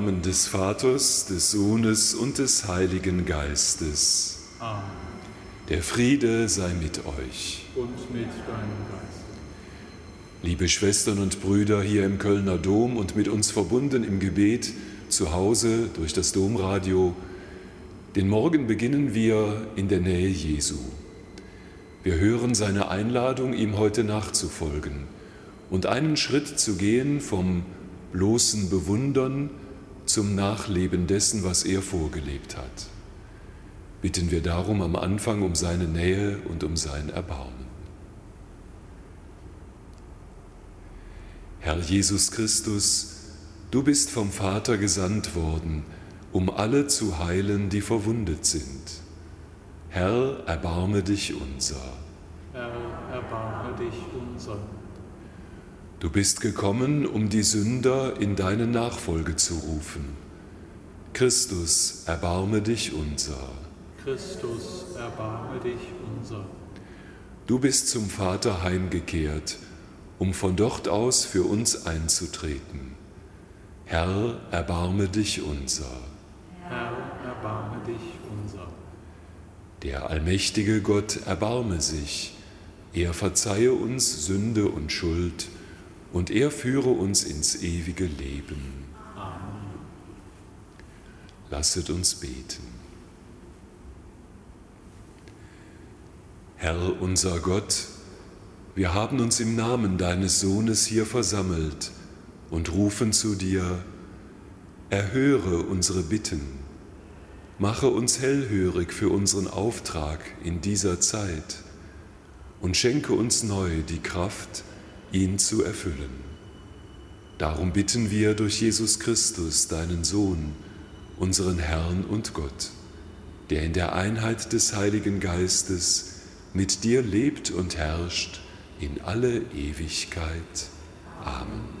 Namen des Vaters, des Sohnes und des Heiligen Geistes. Amen. Der Friede sei mit euch. Und mit deinem Geist. Liebe Schwestern und Brüder hier im Kölner Dom und mit uns verbunden im Gebet zu Hause durch das Domradio, den Morgen beginnen wir in der Nähe Jesu. Wir hören seine Einladung, ihm heute nachzufolgen und einen Schritt zu gehen vom bloßen Bewundern zum Nachleben dessen, was er vorgelebt hat. Bitten wir darum am Anfang um seine Nähe und um sein Erbarmen. Herr Jesus Christus, du bist vom Vater gesandt worden, um alle zu heilen, die verwundet sind. Herr, erbarme dich unser. Herr, erbarme dich unser. Du bist gekommen, um die Sünder in deine Nachfolge zu rufen. Christus, erbarme dich unser. Christus, erbarme dich unser. Du bist zum Vater heimgekehrt, um von dort aus für uns einzutreten. Herr, erbarme dich unser. Herr, erbarme dich unser. Der allmächtige Gott erbarme sich, er verzeihe uns Sünde und Schuld und er führe uns ins ewige Leben. Amen. Lasset uns beten. Herr unser Gott, wir haben uns im Namen deines Sohnes hier versammelt und rufen zu dir: Erhöre unsere Bitten, mache uns hellhörig für unseren Auftrag in dieser Zeit und schenke uns neu die Kraft, ihn zu erfüllen. Darum bitten wir durch Jesus Christus, deinen Sohn, unseren Herrn und Gott, der in der Einheit des Heiligen Geistes mit dir lebt und herrscht in alle Ewigkeit. Amen.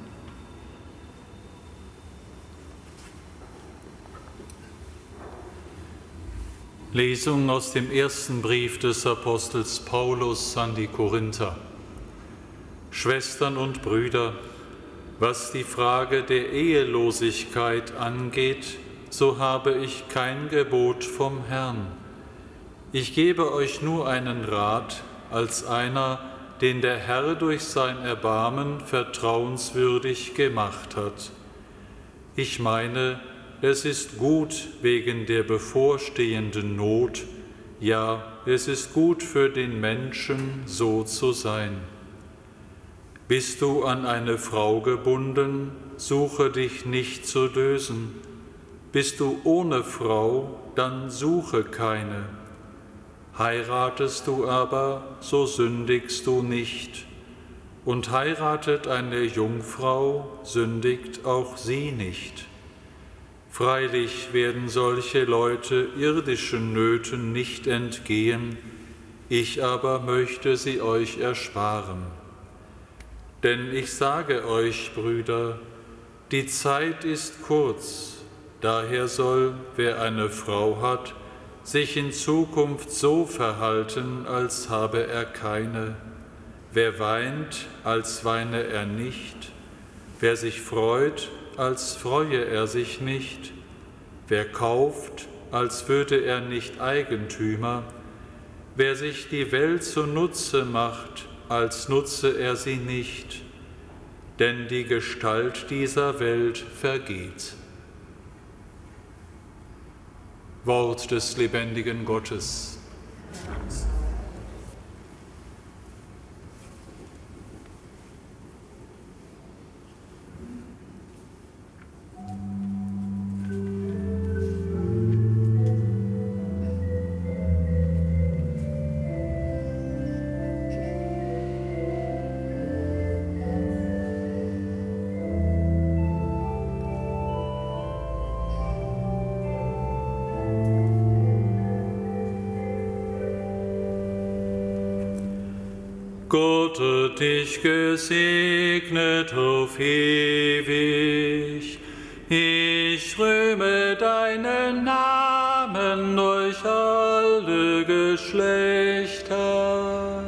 Lesung aus dem ersten Brief des Apostels Paulus an die Korinther. Schwestern und Brüder, was die Frage der Ehelosigkeit angeht, so habe ich kein Gebot vom Herrn. Ich gebe euch nur einen Rat als einer, den der Herr durch sein Erbarmen vertrauenswürdig gemacht hat. Ich meine, es ist gut wegen der bevorstehenden Not, ja, es ist gut für den Menschen, so zu sein. Bist du an eine Frau gebunden, suche dich nicht zu lösen. Bist du ohne Frau, dann suche keine. Heiratest du aber, so sündigst du nicht. Und heiratet eine Jungfrau, sündigt auch sie nicht. Freilich werden solche Leute irdischen Nöten nicht entgehen, ich aber möchte sie euch ersparen. Denn ich sage euch, Brüder, die Zeit ist kurz, daher soll, wer eine Frau hat, sich in Zukunft so verhalten, als habe er keine. Wer weint, als weine er nicht. Wer sich freut, als freue er sich nicht. Wer kauft, als würde er nicht Eigentümer. Wer sich die Welt zunutze macht, als nutze er sie nicht. Denn die Gestalt dieser Welt vergeht. Wort des lebendigen Gottes. Gott hat dich gesegnet auf ewig. Ich rühme deinen Namen durch alle Geschlechter.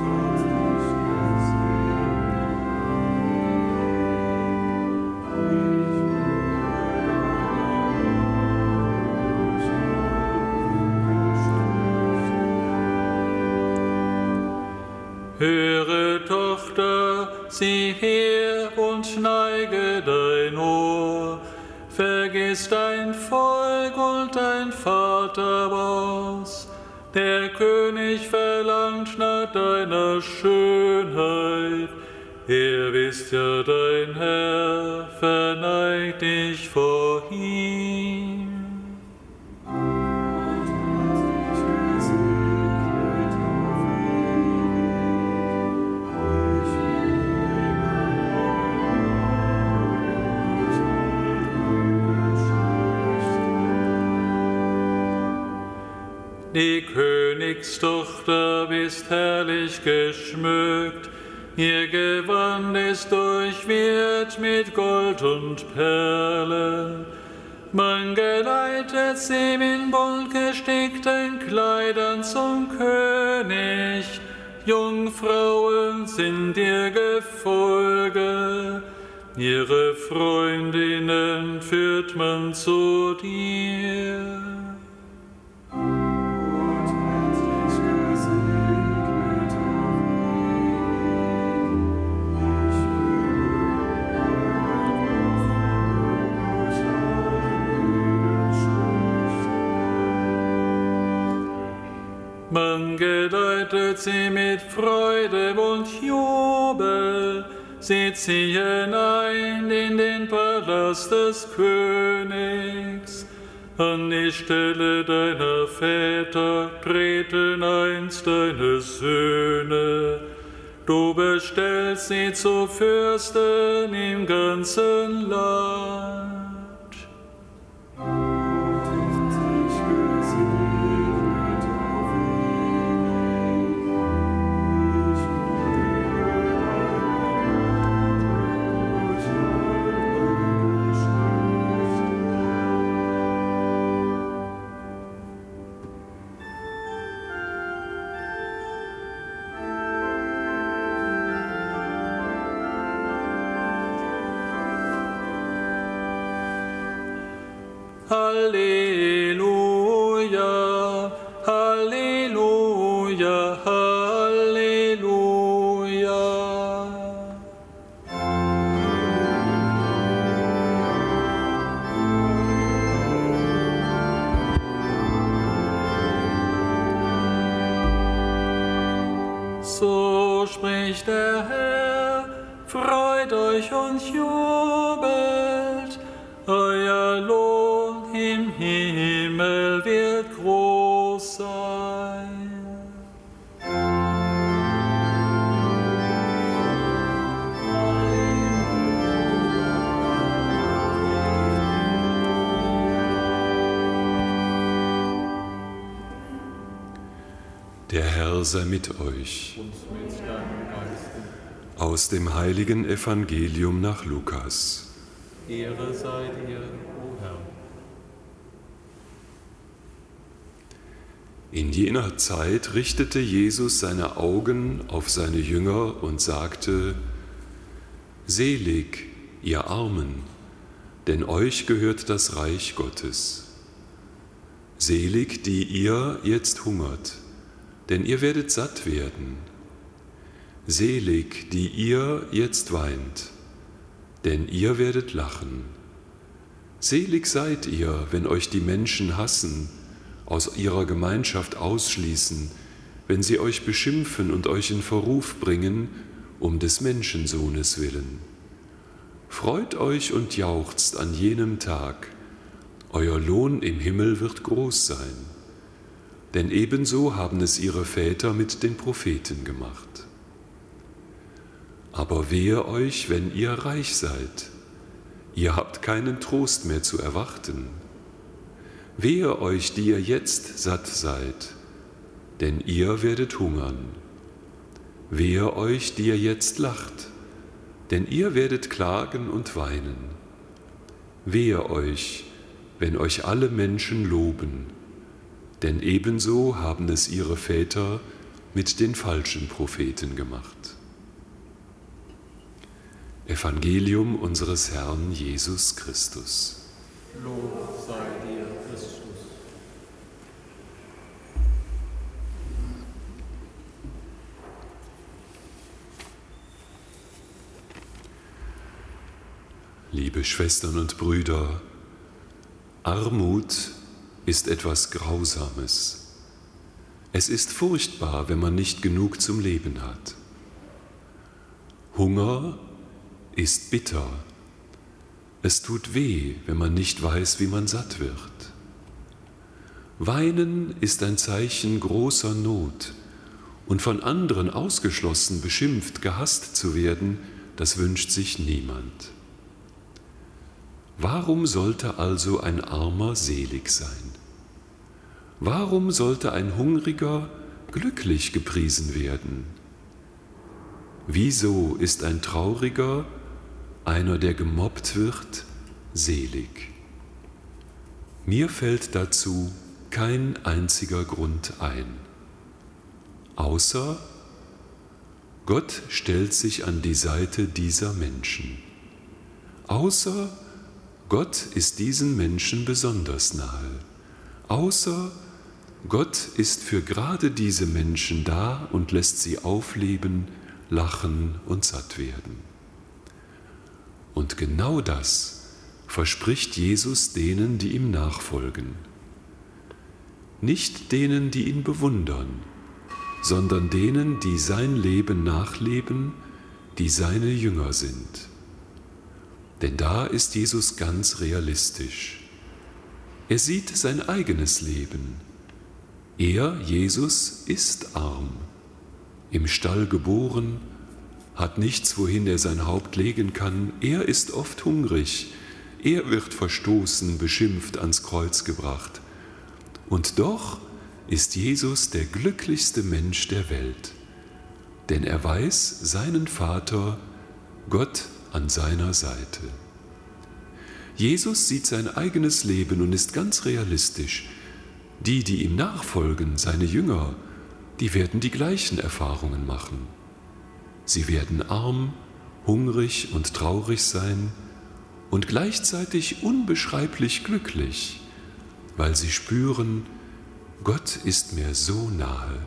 Gott hat dich gesegnet. Höre, Tochter, sieh her und neige dein Ohr. Vergiss dein Volk und dein Vaterhaus. Der König verlangt nach deiner Schönheit. Er ist ja dein Herr, verneig dich vor ihm. Die Königstochter ist herrlich geschmückt, ihr Gewand ist durchwirrt mit Gold und Perlen. Man geleitet sie in bunt gestickten Kleidern zum König. Jungfrauen sind ihr Gefolge, ihre Freundinnen führt man zu dir. Man geleitet sie mit Freude und Jubel, sie ziehen ein in den Palast des Königs. An die Stelle deiner Väter treten einst deine Söhne. Du bestellst sie zu Fürsten im ganzen Land. Halleluja, Halleluja, Halleluja. So spricht der Herr, freut euch und jubelt, euer Lohn im Himmel wird groß sein. Der Herr sei mit euch. Und mit deinem Geiste. Aus dem heiligen Evangelium nach Lukas. Ehre sei dir, o Herr. In jener Zeit richtete Jesus seine Augen auf seine Jünger und sagte: Selig, ihr Armen, denn euch gehört das Reich Gottes. Selig, die ihr jetzt hungert, denn ihr werdet satt werden. Selig, die ihr jetzt weint, denn ihr werdet lachen. Selig seid ihr, wenn euch die Menschen hassen, aus ihrer Gemeinschaft ausschließen, wenn sie euch beschimpfen und euch in Verruf bringen, um des Menschensohnes willen. Freut euch und jauchzt an jenem Tag, euer Lohn im Himmel wird groß sein, denn ebenso haben es ihre Väter mit den Propheten gemacht. Aber wehe euch, wenn ihr reich seid, ihr habt keinen Trost mehr zu erwarten. Wehe euch, die ihr jetzt satt seid, denn ihr werdet hungern. Wehe euch, die ihr jetzt lacht, denn ihr werdet klagen und weinen. Wehe euch, wenn euch alle Menschen loben, denn ebenso haben es ihre Väter mit den falschen Propheten gemacht. Evangelium unseres Herrn Jesus Christus. Lob sei dir, Christus. Liebe Schwestern und Brüder, Armut ist etwas Grausames. Es ist furchtbar, wenn man nicht genug zum Leben hat. Hunger ist bitter. Es tut weh, wenn man nicht weiß, wie man satt wird. Weinen ist ein Zeichen großer Not und von anderen ausgeschlossen, beschimpft, gehasst zu werden, das wünscht sich niemand. Warum sollte also ein Armer selig sein? Warum sollte ein Hungriger glücklich gepriesen werden? Wieso ist ein Trauriger, einer, der gemobbt wird, selig? Mir fällt dazu kein einziger Grund ein, außer Gott stellt sich an die Seite dieser Menschen. Außer Gott ist diesen Menschen besonders nahe. Außer Gott ist für gerade diese Menschen da und lässt sie aufleben, lachen und satt werden. Und genau das verspricht Jesus denen, die ihm nachfolgen. Nicht denen, die ihn bewundern, sondern denen, die sein Leben nachleben, die seine Jünger sind. Denn da ist Jesus ganz realistisch. Er sieht sein eigenes Leben. Er, Jesus, ist arm, im Stall geboren, hat nichts, wohin er sein Haupt legen kann. Er ist oft hungrig. Er wird verstoßen, beschimpft, ans Kreuz gebracht. Und doch ist Jesus der glücklichste Mensch der Welt, denn er weiß seinen Vater, Gott, an seiner Seite. Jesus sieht sein eigenes Leben und ist ganz realistisch. Die, die ihm nachfolgen, seine Jünger, die werden die gleichen Erfahrungen machen. Sie werden arm, hungrig und traurig sein und gleichzeitig unbeschreiblich glücklich, weil sie spüren, Gott ist mir so nahe.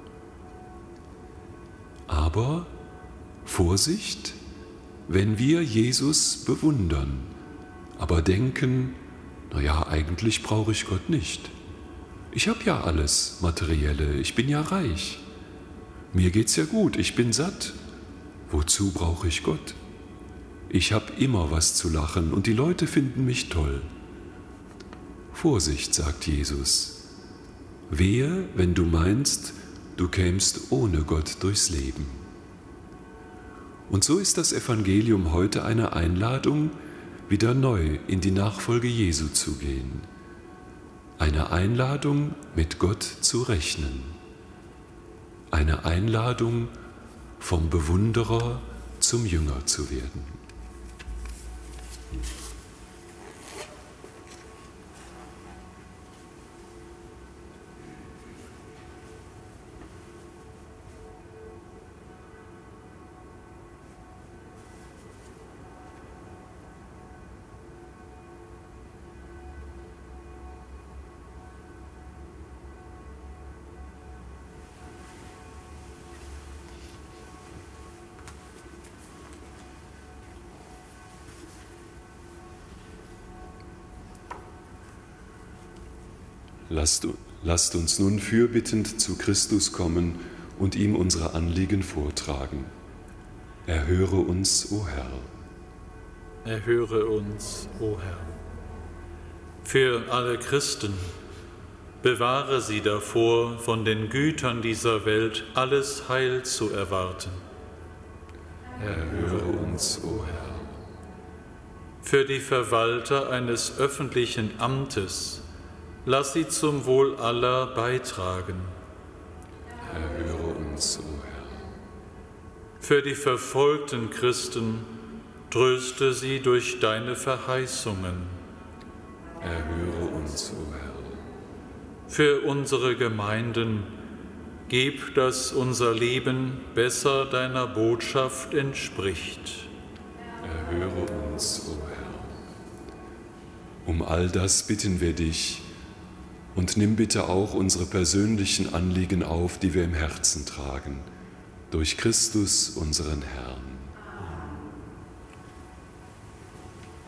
Aber Vorsicht, wenn wir Jesus bewundern, aber denken, naja, eigentlich brauche ich Gott nicht. Ich habe ja alles Materielle, ich bin ja reich. Mir geht's ja gut, ich bin satt. Wozu brauche ich Gott? Ich habe immer was zu lachen und die Leute finden mich toll. Vorsicht, sagt Jesus. Wehe, wenn du meinst, du kämst ohne Gott durchs Leben. Und so ist das Evangelium heute eine Einladung, wieder neu in die Nachfolge Jesu zu gehen. Eine Einladung, mit Gott zu rechnen. Eine Einladung, vom Bewunderer zum Jünger zu werden. Lasst uns nun fürbittend zu Christus kommen und ihm unsere Anliegen vortragen. Erhöre uns, o Herr. Erhöre uns, o Herr. Für alle Christen, bewahre sie davor, von den Gütern dieser Welt alles Heil zu erwarten. Erhöre uns, o Herr. Für die Verwalter eines öffentlichen Amtes, lass sie zum Wohl aller beitragen. Erhöre uns, o Herr. Für die verfolgten Christen, tröste sie durch deine Verheißungen. Erhöre uns, o Herr. Für unsere Gemeinden, gib, dass unser Leben besser deiner Botschaft entspricht. Erhöre uns, o Herr. Um all das bitten wir dich, und nimm bitte auch unsere persönlichen Anliegen auf, die wir im Herzen tragen, durch Christus, unseren Herrn.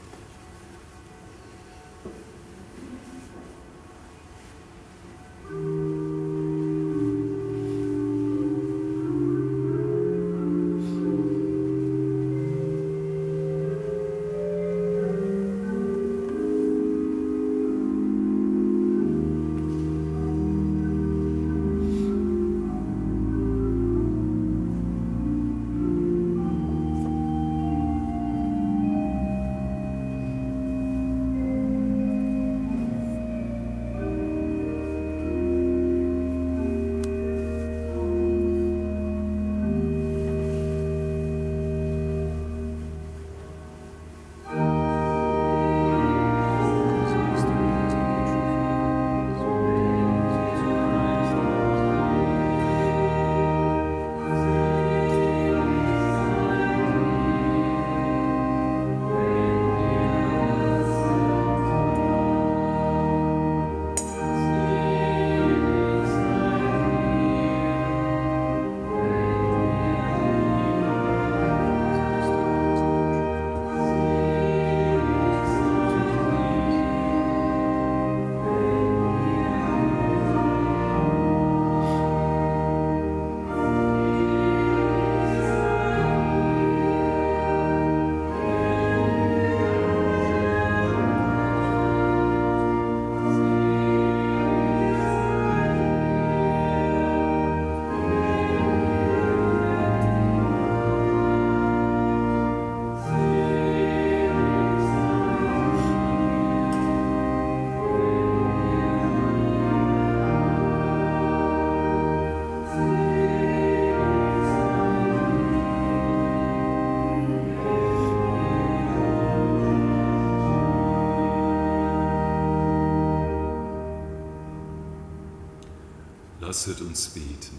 Lasset uns beten.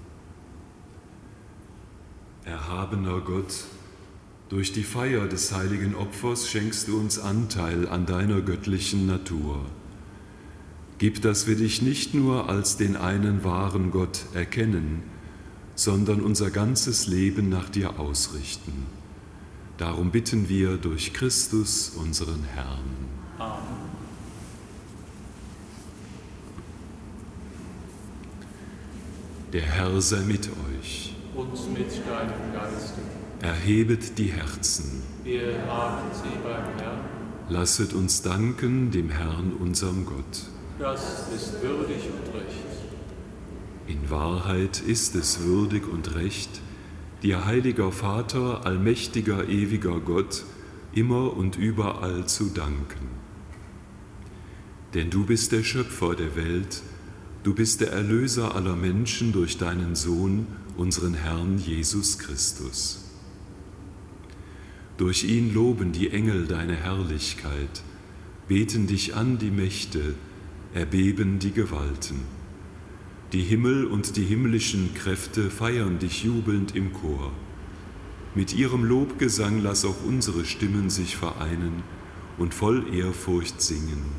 Erhabener Gott, durch die Feier des heiligen Opfers schenkst du uns Anteil an deiner göttlichen Natur. Gib, dass wir dich nicht nur als den einen wahren Gott erkennen, sondern unser ganzes Leben nach dir ausrichten. Darum bitten wir durch Christus, unseren Herrn. Amen. Der Herr sei mit euch. Und mit deinem Geiste. Erhebet die Herzen. Wir haben sie beim Herrn. Lasset uns danken dem Herrn, unserem Gott. Das ist würdig und recht. In Wahrheit ist es würdig und recht, dir, heiliger Vater, allmächtiger, ewiger Gott, immer und überall zu danken. Denn du bist der Schöpfer der Welt, du bist der Erlöser aller Menschen durch deinen Sohn, unseren Herrn Jesus Christus. Durch ihn loben die Engel deine Herrlichkeit, beten dich an die Mächte, erbeben die Gewalten. Die Himmel und die himmlischen Kräfte feiern dich jubelnd im Chor. Mit ihrem Lobgesang lass auch unsere Stimmen sich vereinen und voll Ehrfurcht singen.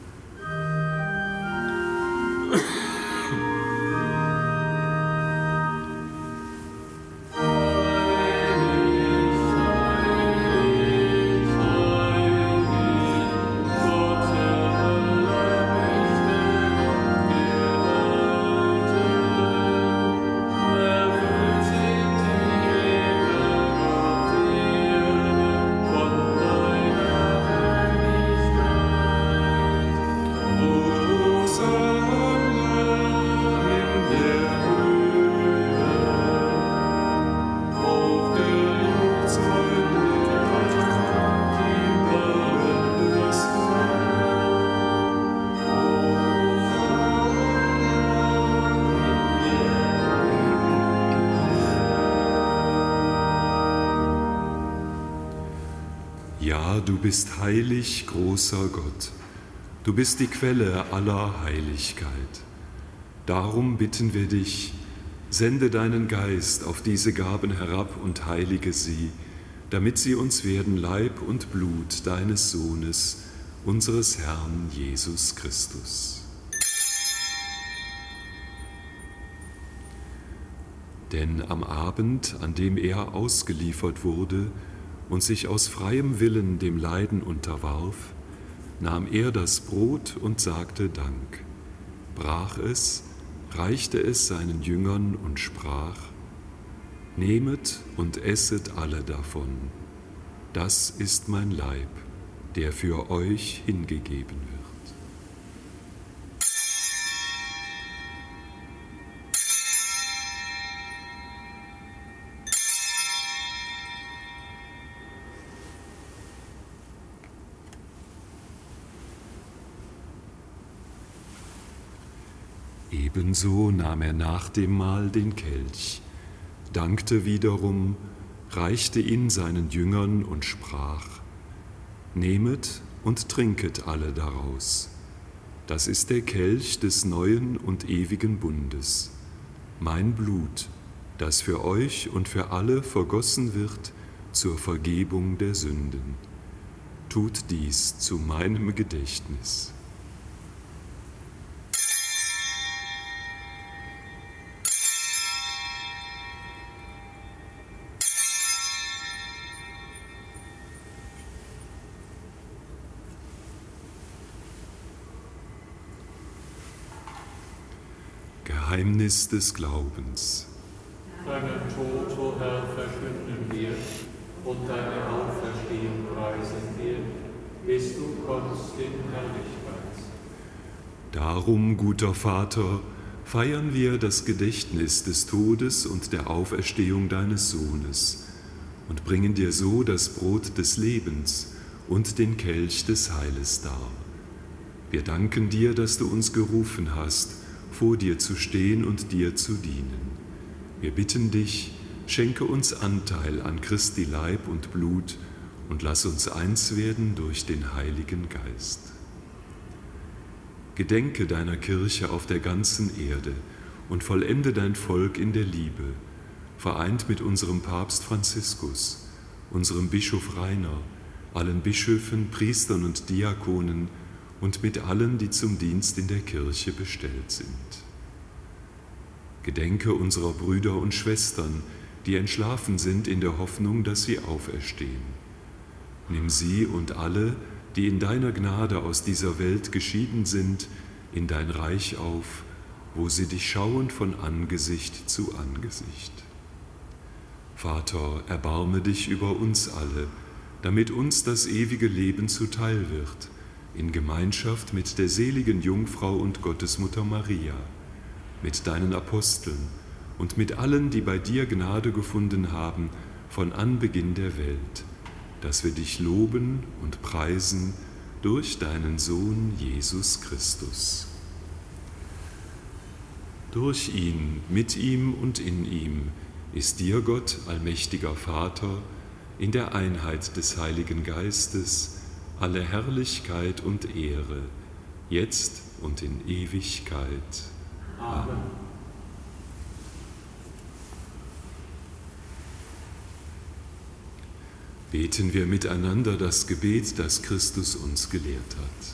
Ja, du bist heilig, großer Gott. Du bist die Quelle aller Heiligkeit. Darum bitten wir dich, sende deinen Geist auf diese Gaben herab und heilige sie, damit sie uns werden Leib und Blut deines Sohnes, unseres Herrn Jesus Christus. Denn am Abend, an dem er ausgeliefert wurde und sich aus freiem Willen dem Leiden unterwarf, nahm er das Brot und sagte Dank, brach es, reichte es seinen Jüngern und sprach: Nehmet und esset alle davon. Das ist mein Leib, der für euch hingegeben wird. Ebenso nahm er nach dem Mahl den Kelch, dankte wiederum, reichte ihn seinen Jüngern und sprach: Nehmet und trinket alle daraus. Das ist der Kelch des neuen und ewigen Bundes, mein Blut, das für euch und für alle vergossen wird zur Vergebung der Sünden. Tut dies zu meinem Gedächtnis. Geheimnis des Glaubens. Deinen Tod, o Herr, verkünden wir und deine Auferstehung preisen wir, bis du kommst in Herrlichkeit. Darum, guter Vater, feiern wir das Gedächtnis des Todes und der Auferstehung deines Sohnes und bringen dir so das Brot des Lebens und den Kelch des Heiles dar. Wir danken dir, dass du uns gerufen hast, vor dir zu stehen und dir zu dienen. Wir bitten dich, schenke uns Anteil an Christi Leib und Blut und lass uns eins werden durch den Heiligen Geist. Gedenke deiner Kirche auf der ganzen Erde und vollende dein Volk in der Liebe, vereint mit unserem Papst Franziskus, unserem Bischof Rainer, allen Bischöfen, Priestern und Diakonen und mit allen, die zum Dienst in der Kirche bestellt sind. Gedenke unserer Brüder und Schwestern, die entschlafen sind in der Hoffnung, dass sie auferstehen. Nimm sie und alle, die in deiner Gnade aus dieser Welt geschieden sind, in dein Reich auf, wo sie dich schauen von Angesicht zu Angesicht. Vater, erbarme dich über uns alle, damit uns das ewige Leben zuteil wird, in Gemeinschaft mit der seligen Jungfrau und Gottesmutter Maria, mit deinen Aposteln und mit allen, die bei dir Gnade gefunden haben, von Anbeginn der Welt, dass wir dich loben und preisen durch deinen Sohn Jesus Christus. Durch ihn, mit ihm und in ihm ist dir, Gott, allmächtiger Vater, in der Einheit des Heiligen Geistes alle Herrlichkeit und Ehre, jetzt und in Ewigkeit. Amen. Beten wir miteinander das Gebet, das Christus uns gelehrt hat.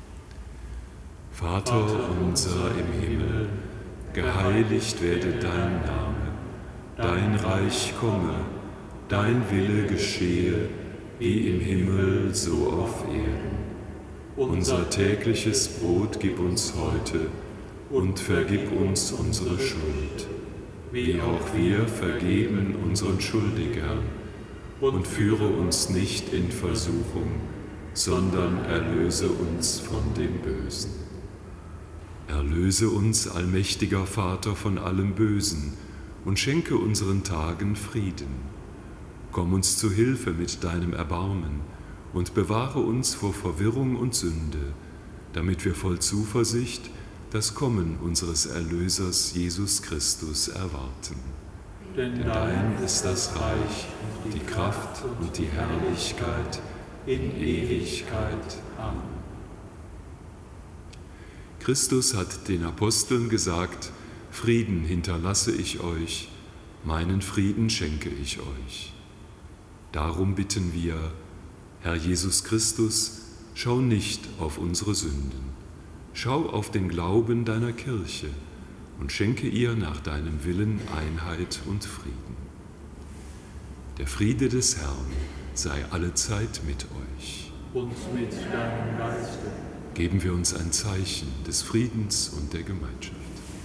Vater unser im Himmel, geheiligt werde dein Name, dein Reich komme, dein Wille geschehe, wie im Himmel so auf Erden. Unser tägliches Brot gib uns heute und vergib uns unsere Schuld, wie auch wir vergeben unseren Schuldigern. Und führe uns nicht in Versuchung, sondern erlöse uns von dem Bösen. Erlöse uns, allmächtiger Vater, von allem Bösen und schenke unseren Tagen Frieden. Komm uns zu Hilfe mit deinem Erbarmen und bewahre uns vor Verwirrung und Sünde, damit wir voll Zuversicht das Kommen unseres Erlösers Jesus Christus erwarten. Denn dein ist das Reich, die Kraft und die Herrlichkeit in Ewigkeit. Amen. Christus hat den Aposteln gesagt: Frieden hinterlasse ich euch, meinen Frieden schenke ich euch. Darum bitten wir, Herr Jesus Christus, schau nicht auf unsere Sünden, schau auf den Glauben deiner Kirche und schenke ihr nach deinem Willen Einheit und Frieden. Der Friede des Herrn sei allezeit mit euch. Und mit deinem Geiste. Geben wir uns ein Zeichen des Friedens und der Gemeinschaft.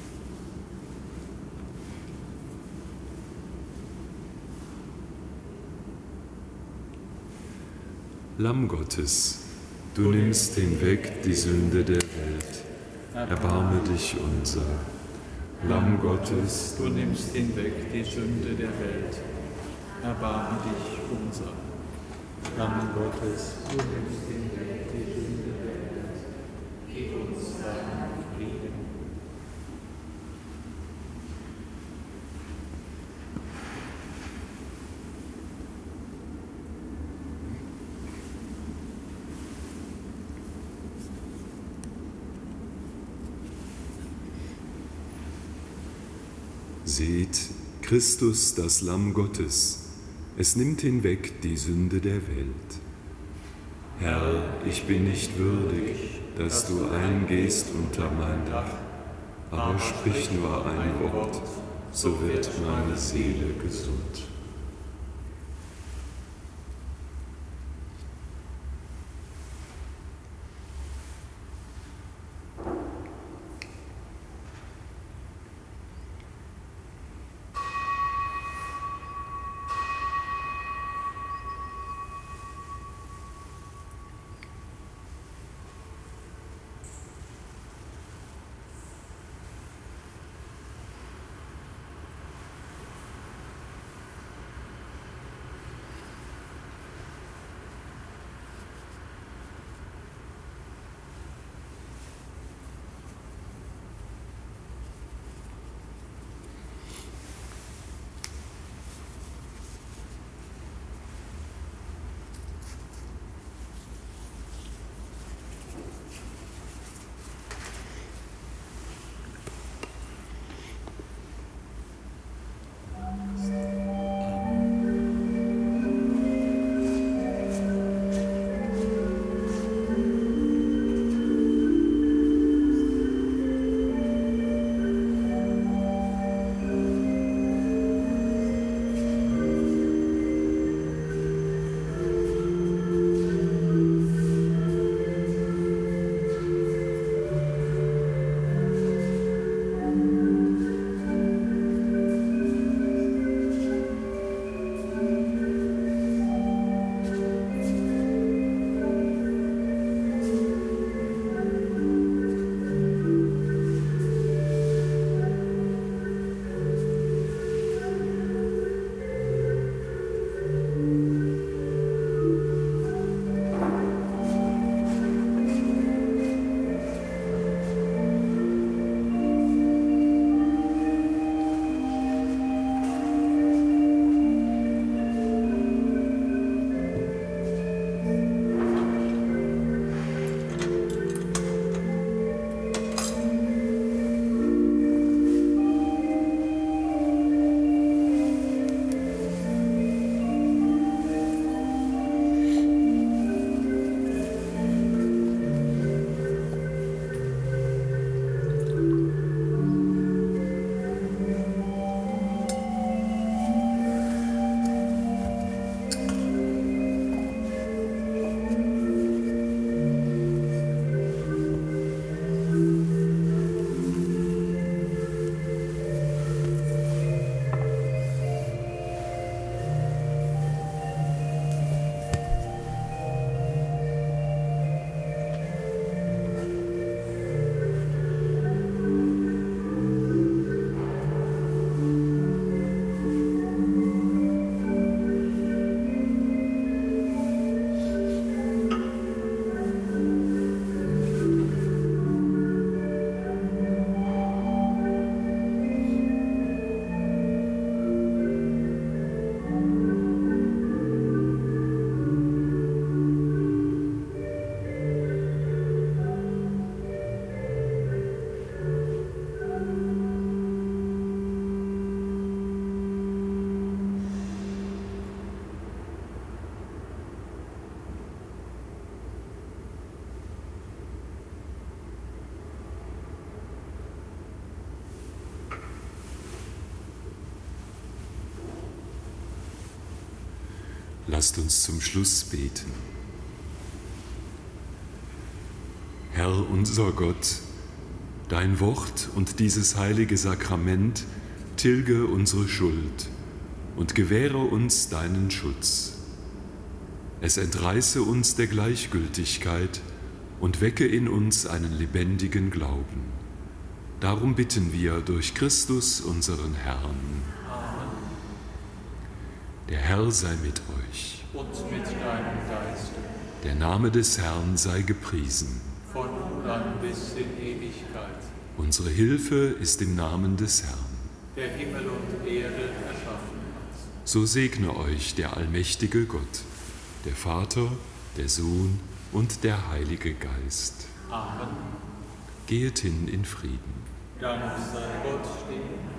Lamm Gottes, du nimmst hinweg die Sünde der Welt, erbarme dich unser. Lamm Gottes, du nimmst hinweg die Sünde der Welt, erbarme dich unser. Lamm Gottes, du nimmst hinweg die Sünde der Welt, gib uns deinen Frieden. Seht, Christus, das Lamm Gottes, es nimmt hinweg die Sünde der Welt. Herr, ich bin nicht würdig, dass du eingehst unter mein Dach, aber sprich nur ein Wort, so wird meine Seele gesund. Lasst uns zum Schluss beten. Herr unser Gott, dein Wort und dieses heilige Sakrament tilge unsere Schuld und gewähre uns deinen Schutz. Es entreiße uns der Gleichgültigkeit und wecke in uns einen lebendigen Glauben. Darum bitten wir durch Christus, unseren Herrn. Amen. Der Herr sei mit euch. Und mit deinem Geist, Der Name des Herrn sei gepriesen. von nun an bis in Ewigkeit. Unsere Hilfe ist im Namen des Herrn. Der Himmel und Erde erschaffen hat. So segne euch der allmächtige Gott, der Vater, der Sohn und der Heilige Geist. Amen. Gehet hin in Frieden. Dank sei Gott stehen.